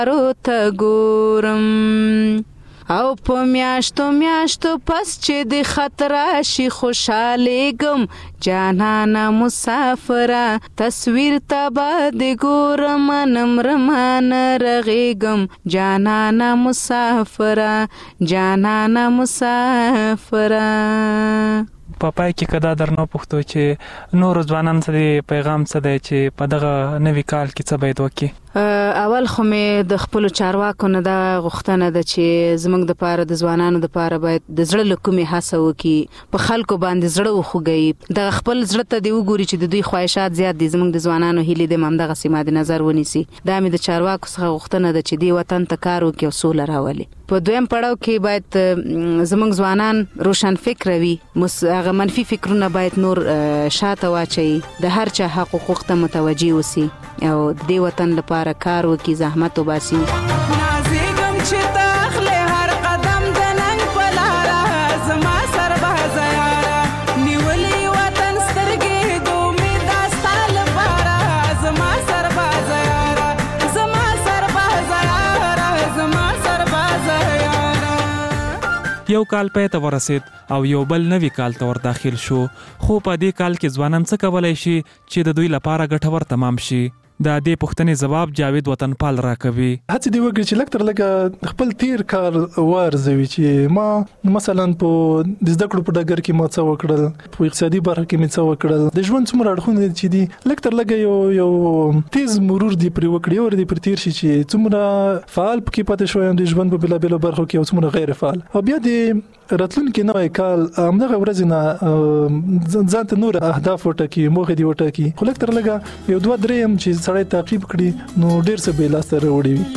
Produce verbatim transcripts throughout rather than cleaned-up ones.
ته ګورم او په میاشتو میاشتو پس چې د خطر شي خوشالېږم جانانه مسافره تصویر ته به د ګورم نمرمانه رغېږم جانانه مسافره جانانه مسافره. په پای کې کدا درنو پوښتو چې نور ځوانان څه دی پیغام څه دی چې په دغه نوي کال کې څه باید وکړي؟ اول خو مې د خپل چارواکو نه دا غوښتنه ده چې زموږ د پاره د ځوانانو د پاره باید د زړه له کومې هڅه وکړي په خلکو باندې زړه وخوږي د خپل زړه ته دی وګوري چې د دوی خواهشات زیات دي زموږ د ځوانانو هیلې د ممدغه سیمه د نظر ونیسي. دا مې د چارواکو څخه غوښتنه ده چې دی وطن ته کار وکړي او سوله راولي. په دویم پړاو کې باید زموږ ځوانان روشن فکر وي هغه منفي فکرونه باید نور شاته واچي د هر چا حقوق ته متوجي اوسي او د وطن لپاره کار وکړي زحمت وباسي. نازګم چې تخله هر قدم د نن په لاره زما سر به زیاره نیولې وطن سترګې د امید ستاسو لپاره زما سر به زیاره زما سر به زیاره زما سر به زیاره. یو کال پای ته ورسید او یو بل نوی کال ته ور داخل شو خو په دې کال کې ځوانان څه کولای شي چې د دوی لپاره ګټور تمام شي؟ دا دې پوښتنې جواب جاوید وطنپال راکوي. هڅه دی وکړي چې لکه تر لکه خپل تیر کار وارزوي چې ما مثلا په د زده کړو په ډګر کې ما څه وکړل په اقتصادي برخه کې مې څه وکړل د ژوند څومره اړخونه چې دي لکه تر لکه یو یو تیز مرور دی پر وکړي او د پر تیر شي چې څومره فعال پکې پاتې شوی د ژوند په بلا بلا برخو کې او څومره غیر فعال او بیا د راتلونکي نوې کال همدغه ورځ نه ځان ته نور اهداف وټاکي موخې دی وټاکي خو لکه تر لکه یو دوه دریم چې سړی تعقیب کړي نو ډیر څه به لاس ته راوړي وي.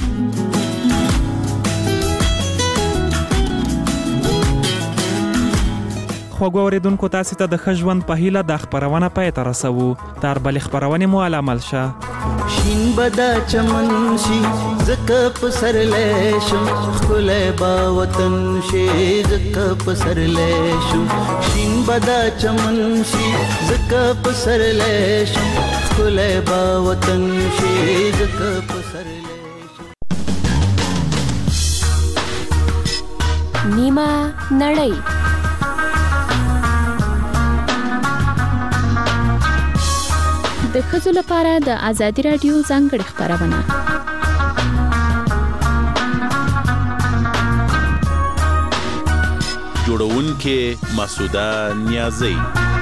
خوږو اوریدونکو تاسو ته د ښه ژوند په هیله د خبرونه پای ته رسوو. تر بلې خبرونه مو علامل شه. شین بدا چمن شي زکه پسر لیشم خله با وطن شي زکه پسر لیشم شین بدا چمن شي زکه پسر لیشم خله با وطن شي زکه پسر لیشم. نیمه نړۍ د ښځو لپاره د ازادي راډیو ځانګړې خبرونه. جوړونکې مسعوده نیازی.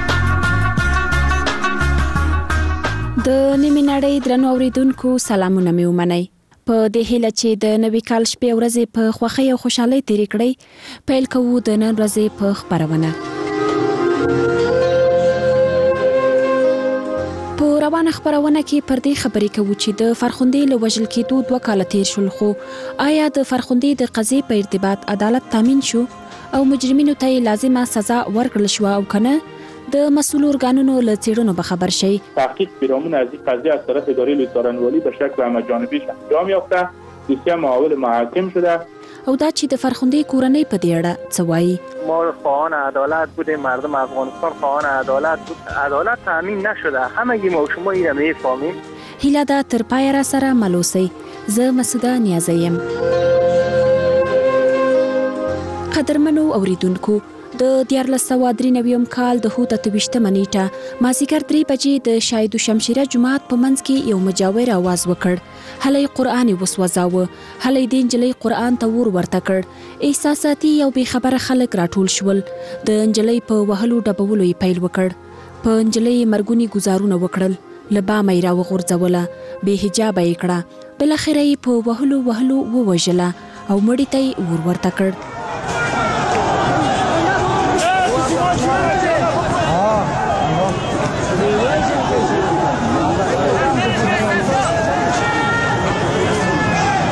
د نیمې نړۍ درنو اوریدونکو سلامونه مې ومنئ. په دې هیله چې د نوي کال شپې ورځې په خوښۍ او خوشحالۍ تېرې کړئ پیل کوو د نن ورځې په خبرونه. په روانه خبرونه کې پر دې خبرې کوو چې د فرخندې له وژل کېدو دوه کاله تېر شول خو آیا د فرخندې د قضیې په ارتباط عدالت تامین شو او مجرمینو ته لازمه سزا ورکړل شو او کنه؟ د مسئول ارگانونو له څېړنو به خبر شي. تحقیق پیرامون از این قضیه از طرف اداره لیسارنوالی به شکل همه‌جانبی انجام یافته دوسیه معاول محاکم شده. او دا چې د فرخندې کورنۍ په دې اړه څه وایي؟ ما خواهان عدالت بودیم، مردم افغانستان خواهان عدالت بود، عدالت تامین نشده. همگی ما و شما این رو میفهمیم. هیله ده تر پایه را سره مل اوسئ. زه مسعوده نیازی یم. قدرمنو اوریدونکو د دیارلس سوه درې نویم کال د هوت اته ویشتمه نیټه مازدیګر درې بجې د شاهد شمشیره جومات په منځ کې یو مجاور آواز وکړ. هلی قرآن یې وسوځاوه. هلی د نجلۍ قرآن ته ور ورته کړ. احساساتي او بې خبره خلک راټول شول. د نجلۍ په وهلو ډبولو یې پیل وکړ. په نجلۍ مرګوني ګزارونه وکړل. له بامه یې راوغورځوله. بې حجابه یې کړه. بالاخره یې په وهلو وهلو ووژله او مړي ته یې ور ورته کړ.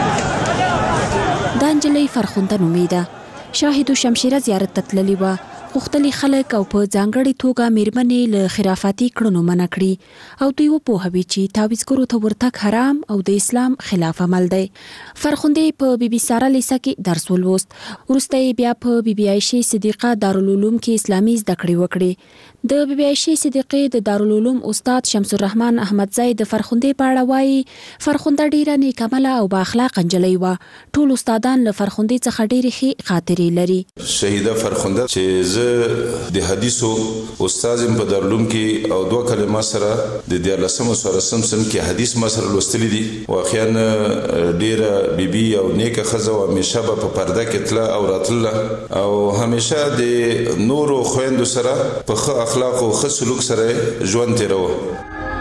دا نجلۍ فرخنده نومیده. شاهد شمشیره زیارت ته تللې وه غوښتلي خلک او په ځانګړي توګه میرمنې له خرافاتي کړنو منع کړي او دوی وپوهوي چې تعویضګرو ته ورتګ حرام او د اسلام خلاف عمل دی. فرخندې په بي بي سارا لیسا کې درس ولوست. وروسته بیا په بي بي عایشې صدیقه دارالعلوم کې اسلامي زده کړې وکړې. د بي بي عایشې صدیقې د دارالعلوم استاد شمس الرحمن احمدزی د فرخندې په اړه وایي فرخنده ډیره نیکعمله او با اخلاقه نجلۍ وه. ټول استادان له فرخندې څخه ډېرې ښې خاطرې لري. شهیده فرخنده چې زه د حدیثو استاد په دارالعلوم کې او دوه کلمه سره د دیارلسم او څوارلسم سن کې حدیث ما سره لوستلي دي. واقعا ډیره بیبي او نیکه ښځه او همیشه به په پرده کې تله او راتله او همیشه د نورو خویندو سره په ښه اخلاق او ښه سلوک سره ژوند تیروه.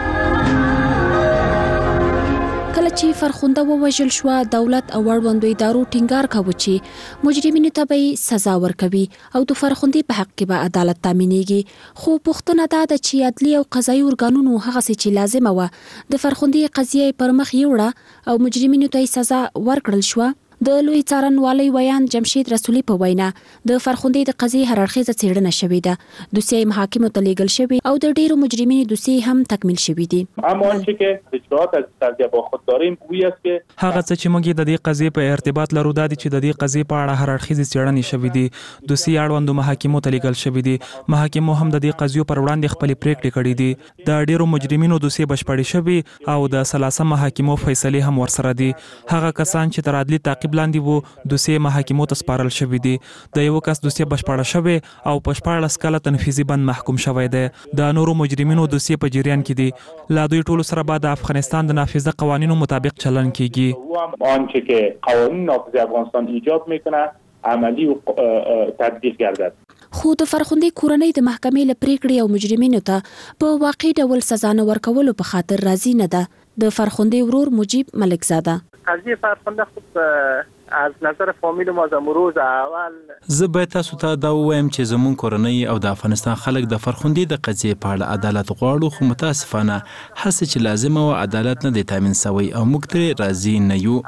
کله چې فرخنده ووژل شوه دولت او اړوندو ادارو ټینګار کاوه چې مجرمینو ته به سزا ورکوي او د فرخندې په حق کې به عدالت تامینېږي. خو پوښتنه دا ده چې عدلي او قضایي ارګانونو هغسې چې لازمه وه د فرخندې قضیه پر مخ یوړه او مجرمینو ته سزا ورکړل شوه. د لوی څارنوالۍ ویان جمشید رسولي په وینا د فرخندې د قضیې هر اړخیزه څېړنه شوې ده. دوسیه محاکمو ته لیږل شوې او د ډېرو مجرمینو دوسیې هم تکمیل شوې دي. اما آنچه که اجراءات از قضیه با خود داریم گویی است که هغه څه چې موږ د دې قضیې په ارتباط لرو دا دي چې د دې قضیې په اړه هر اړخیزې څېړنې شوې دي. دوسیې اړوندو محاکمو ته لیږل شوې دي. محاکمو هم د دې قضیو پر وړاندې خپلې پریکړې کړې دي. د ډېرو مجرمینو دوسیې بشپړې شوې او د ثلاثه محاکمو فیصلې هم ورسره دي. هغه کسان چې تر عدلي تعقیب لاندې وو دوسیې محاکمو ته سپارل شوې دي. د یو کس دوسیه بشپړه شوې او په شپاړس کاله تنفیذي بند محکوم شوی دی. د نورو مجرمینو دوسیې په جریان کې دي. لا دوی ټولو سره به د افغانستان د نافذه قوانینو مطابق چلن کیږي. آنچه که قوانین نافذ افغانستان ایجاب میکنه عملی و تطبیق گردد. خو د فرخندې کورنۍ د محکمې له پریکړې او مجرمینو ته په واقعي ډول سزا نه ورکولو په خاطر راضي نه ده. د فرخندې ورور مجیب ملکزاده قضیه فرخنده خود از نظر فامیل ما از روز اول زه باید تاسو ته دا ووایم چې زمون کورنۍ او د افغانستان خلک د فرخندې د قضیې په اړه عدالت غواړو خو متاسفانه هڅه چې لازمه و عدالت نه دی تامین شوی او موږ ترې راضي نه یو.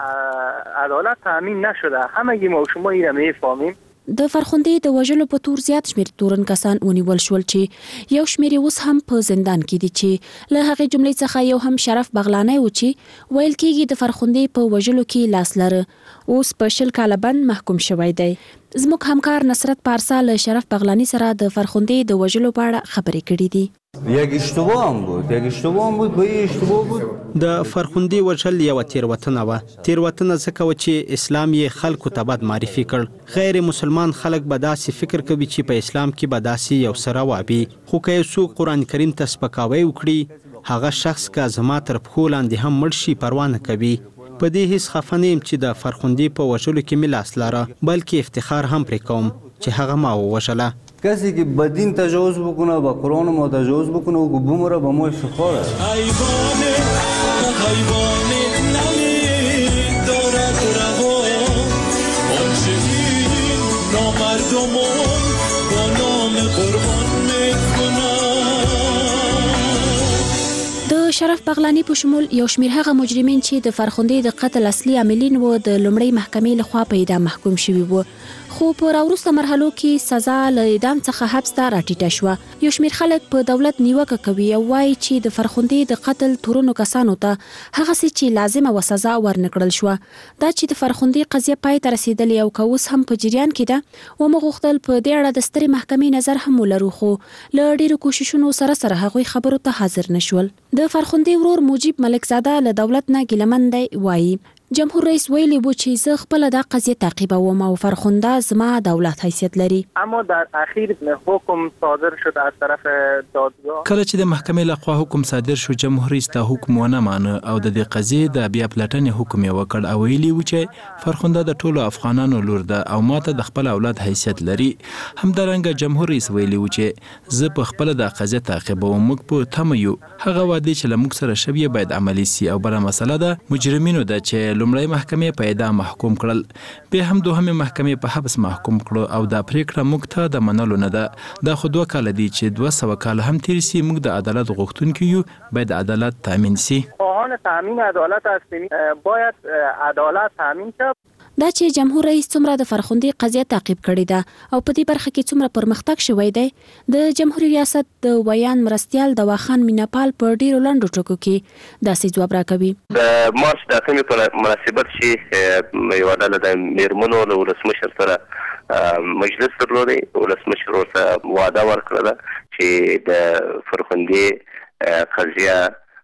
عدالت تامین نشده. همگی ما شما این رو میفهمیم. د فرخندې د وژلو په تور زیات شمېر تورن کسان ونیول شول چې یو شمېر اوس هم په زندان کې دي چې له هغې جملې څخه یو هم شرف بغلانی و چې ویل کېږي د فرخندې په وژلو کې لاس لره. اوس په شل کاله بند محکوم شوی دی. زموږ همکار نصرت پارسا له شرف بغلانی سره د فرخندې د وژلو په اړه خبرې کړې دي. یک اشتباه هم بود یک اشتباه هم بود به اشتباه بود. د فرخندې وژل یو تیروتنه وه. تیروتنه ځکه و چې اسلام یې خلکو ته بد معرفي کړ. غیر مسلمان خلک به داسې فکر کوي چې په اسلام کې به داسې یو څه روا وي. خو که یو څوک قرآن کریم ته سپکاوی وکړي هغه شخص که زما تر پښو لاندې هم مړ شي پروا نه کوي. په دې هیڅ خفه نه یم چې د فرخندې په وژلو کې مې لاس لاره بلکې افتخار هم پرې کوم چې هغه ما ووژله. کسی که به دین تجاوز بکنه به قرآن ما تجاوز بکنه و بمره به ما افتخار است. حیوانه حیوانه نمی دارد روا آنچه این نامردمان با نام قرآن میکنن. د شرف بغلانی په شمول یو شمېر هغه مجرمین چې د فرخندې د قتل اصلي عاملین و د لومړۍ محکمې لخوا په اعدام محکوم شوي وو. خو په راوروسته مرحلو کې سزا له اعدام څخه حبس ته راټیټه شوه. یو شمېر خلک په دولت نیوکه کوي او وایي چې د فرخندې د قتل تورنو کسانو ته هغسې چې لازمه و سزا ورنکړل شوه. دا چې د فرخندې قضیه پای ته رسېدلې او که اوس هم په جریان کې ده ومو غوښتل په دې اړه د سترې محکمې نظر هم ولرو خو له ډېرو کوششونو سره سره هغوی خبرو ته حاضر نه شول. د فرخندې ورور مجیب ملکزاده له دولت نه ګیلمن دی. وایي جمهور رئیس ویلی بود چې زه خپله دا قضیه تعقیبوم او فرخنده زما دولت حیثیت لري. اما در اخیر حکم صادر شد از طرف دادگاه. کله چې د محکمې لخوا حکم صادر شو جمهور رئیس دا حکم ونه مانه او د دې قضیې د بیا پلټنې حکم یې وکړ او ویلي و چې فرخنده د ټولو افغانانو لور ده او ماته د خپل اولاد حیثیت لري. همدارنګه جمهور رئیس ویلي و چې زه په خپل د قضیه تعقیبوم. موږ په تمه یو هغه وعده چې له موږ سره شوی باید عملي سي او بله مسله ده مجرمینو ده چې لومړی محکمې په اعدام محکوم کړل بیا هم دوهمې محکمې په حبس محکوم کړو او دا پریکړه موږ ته د منلو نه ده. دا خو دوه کاله دي چې دوه سوه کاله هم تیر سي. موږ د عدالت غوښتونکي یو باید عدالت تامین سي. خواهان تامین عدالت هستیم باید عدالت تامین شد. دا چې جمهور رئیس څومره د فرخندې قضیه تعقیب کړې ده او په دې برخه کې څومره پرمختګ شوی دی، د جمهوریت ریاست د ویان مرستیال دواخان میناپال په ډیرو لنډو ټکو کې داسې جواب راکوي. د مارچ د اتمې په مناسبت چې یوه ډله د میرمنو له ولسمشر سره مجلس درلودی، ولسمشر ورته وعده ورکړه ده چې د فرخندې قضیه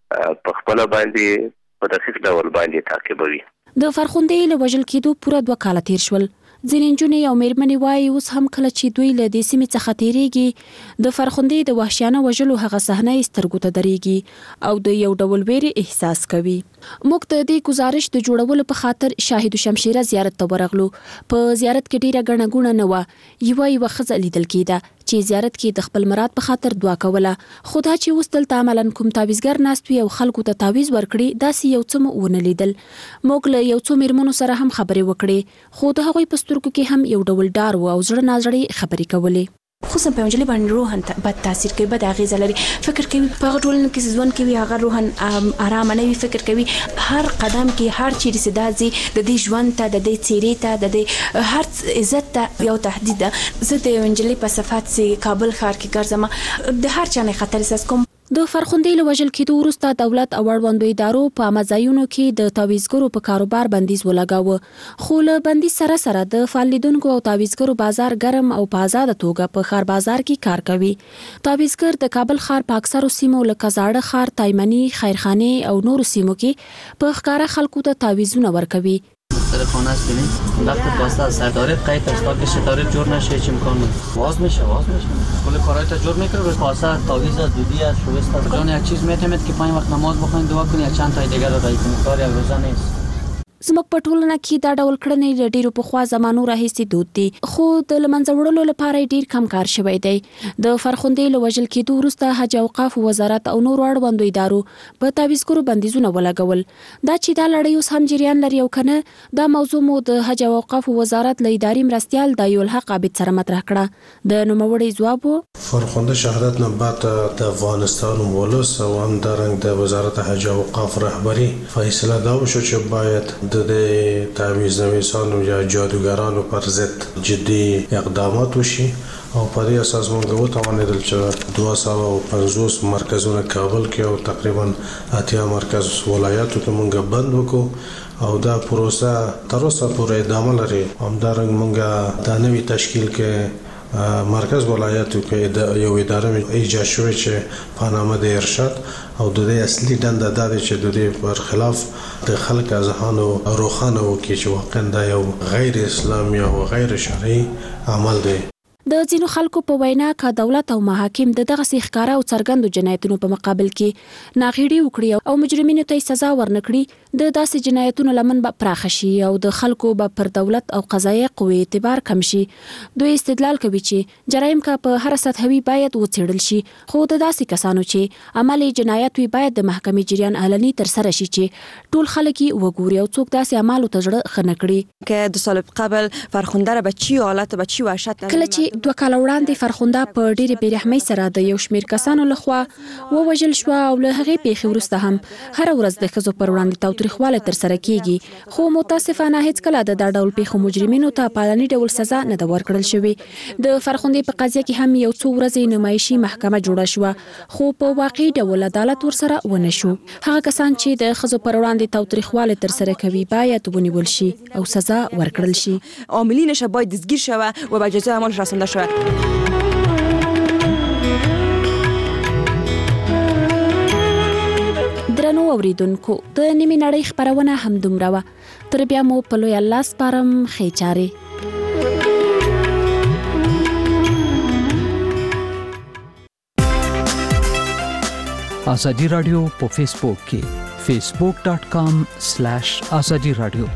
په خپله باندې په دقیق ډول باندې تعقیبوي. د فرخندې له وژل کېدو پوره دوه کاله تیر شول. ځینې نجونې او میرمنې وایي اوس هم کله چې دوی له دې سیمې څخه تیریږي د فرخندې د وحشیانه وژلو هغه صحنه یې سترګو ته درېږي او د یو ډول ویرې احساس کوي. موږ د دې گزارش د جوړولو په خاطر شاهد شمشیره زیارت ته ورغلو. په زیارت کې ډیره ګڼه ګوڼه نه وه. یوه یوه ښځه لیدل کېده چې زیارت کې د خپل مراد په خاطر دعا کوله، خو دا چې اوس دلته عملاً کوم تعویزګر ناست وي او خلکو ته تعویز ورکړي داسې یو څه مو ونه لیدل. موږ له یو څو میرمنو سره هم خبرې وکړې، خو د هغوی په سترګو کې هم یو ډول ډار و او زړه نازړې خبرې کولې. خصوصا په انجلي باندې روحن بد تاثیر کوي، بد اغیزه لري. فکر کوي په هغه ټولنه کې ځوان کوي هغه روحن آرام نه وي، فکر کوي هر قدم کې هر چیرې سدازي د دې ژوند ته د دې چیرې ته د دې هر عزت ته یو تهدید ده. زه د انجلي په صفات سي کابل ښار کې ګرځم، د هر چا نه خطر احساس کوم. د فرخندې له وژل کېدو وروسته دولت او اړوندو ادارو په عامه ځایونو کې د تعویزګرو په کاروبار بندیز ولګاوه، خو له بندیز سره سره د فعال لیدونکو او تعویزګرو بازار ګرم او په آزاده توګه په ښار بازار کې کار کوي. تعویزګر د کابل ښار په اکثرو سیمو لکه زاړه ښار، تایمني، خیرخانې او نورو سیمو کې په ښکاره خلکو ته تعویزونه ورکوي. سر خانه است ببین وقتی خواسته از سردارت قید تا که ستاره جور نشه هیچ امکان نیست. واز میشه واز میشه کل کارهای تا جور میکنه روی کاسه تعویض از دودی از شوست از جان یک چیز میتونید که پنج وقت نماز بخونید دعا کنید چند تا دیگر رو رای کنید، کار یک روزه نیست. زموږ په ټولنه کې دا ډول کړنې د ډیرو پخوا زمانو راهیسې دود دي، خو د له منځه وړلو لپاره ډیر کم کار شوی دی. د فرخندې له وژل کېدو وروسته حج او اوقاف وزارت او نورو اړوندو ادارو په تعویزګرو بندیزونه ولګول. دا چې دا لړۍ اوس هم جریان لري او کنه، دا موضوع مو د حج او اوقاف وزارت له اداري مرستیال دایالحق عابد سره مطرح کړه. د نوموړي ځواب و فرخنده شهادت نه بعد د افغانستان ولس او همدارنګه د وزارت حج او اوقاف رهبری فیصله دا وشو چې باید د تعویض نویسانو یا جادوګرانو پر ضد جدي اقدامات وشي او په دې اساس موږ وتوانېدل چې دوه سوه او پنځوس مرکزونه کابل کې او تقریبا اتیا مرکز ولایاتو کې موږ بند وکړو او دا پروسه تر اوسه پورې ادامه لري. همدارنګه موږ دا نوی تشکیل کې مرکز ولایاتو کې یو اداره ایجاد شوې چې په نامه د ارشاد او د دې اصلي دنده دا ده چې د دې پر خلاف د خلک اذهان روښانه وکړي چې واقعا دا یو غیر اسلامي او غیر شرعي عمل دی. د ځینو خلکو په وینا که دولت او محاکم د دغه ښکاره او څرګندو جنایتونو په مقابل کې ناغېړي وکړي او مجرمینو ته سزا ورنکړي، د داسې جنایتونو لمن به پراخه شي او د خلکو به پر دولت او قضایي قوې اعتبار کم شي. دوی استدلال کوي چې جرایم که په هر سطح وي باید وڅېړل شي، خو د داسې کسانو چې عمل جنایت وي باید د محکمې جریان علني ترسره شي چې ټول خلک یې وګوري او څوک داسې اعمالو ته زړه ښه نه کړي. که دو سال قبل فرخنده را به چی حالت به چی وحشت کله چې دوه کاله وړاندې فرخنده په ډېرې بېرحمۍ سره د یو شمېر کسانو لخوا ووژل شوه او له هغې پیښې وروسته هم هره ورځ د ښځو پر وړاندې تاوتریخوالی ترسره کېږي، خو متاسفانه هېڅکله د دا ډول پیښو مجرمینو ته په علني ډول سزا نه ده ورکړل شوې. د فرخندې په قضیه کې هم یو څو ورځې نمایشي محکمه جوړه شوه، خو په واقعي ډول عدالت ورسره ونه شو. هغه کسان چې د ښځو پر وړاندې تاوتریخوالی ترسره کوي باید ونیول شي او سزا ورکړل شي. عاملینش باید دستگیر شوه و به جزای اعمالش رسانده شوه. درنو اوریدونکو، د نیمې نړۍ خپرونه همدومره وه. تر بیا مو په لوی الله سپارم، ښې چارې. ازادي راډیو په فیسبوک کې فیسبوک ډاٹ کام سلیش ازادي راډیو